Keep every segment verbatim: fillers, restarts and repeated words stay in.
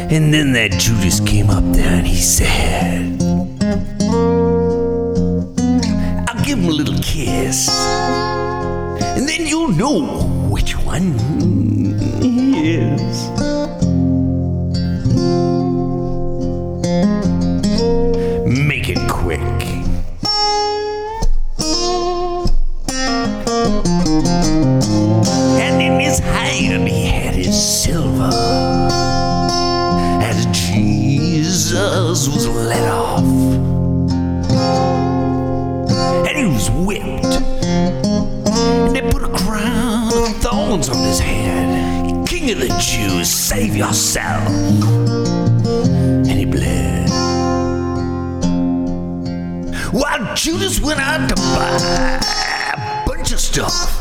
And then that Judas came up there and he said, I'll give him a little kiss, and then you'll know which one he is. Make it quick. And in his hand he had his silver, as Jesus was let off, and he was whipped, and they put a crown of thorns on his head. King of the Jews, save yourself. And he bled, while Judas went out to buy a bunch of stuff.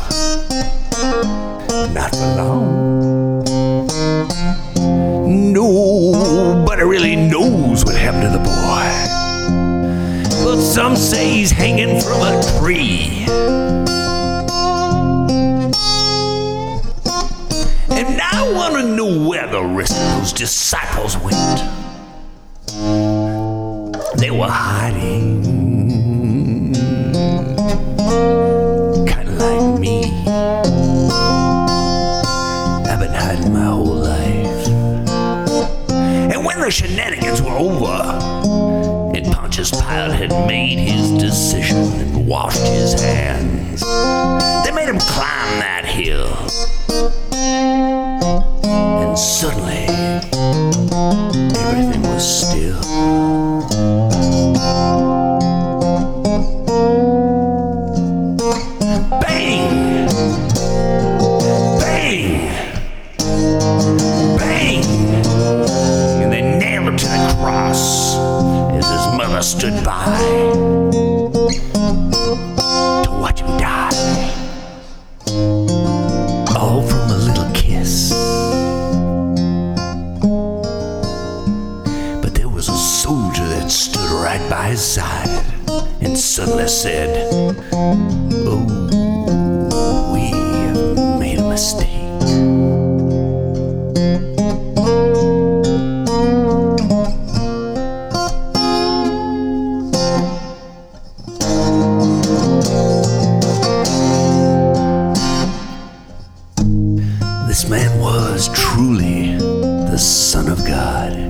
Not for long. Nobody really knows what happened to the boy, but some say he's hanging from a tree. And I want to know where the rest of those disciples went. They were hiding, kind of like me. I've been hiding my whole life. And when the shenanigans were over, and Pontius Pilate had made his decision and washed his hands, they made him climb that hill. And suddenly, everything was still. Bang! Bang! Bang! And they nailed him to the cross as his mother stood by to watch him die. All from a little kiss. But there was a soldier that stood right by his side and suddenly said, oh, we have made a mistake. This man was truly the Son of God.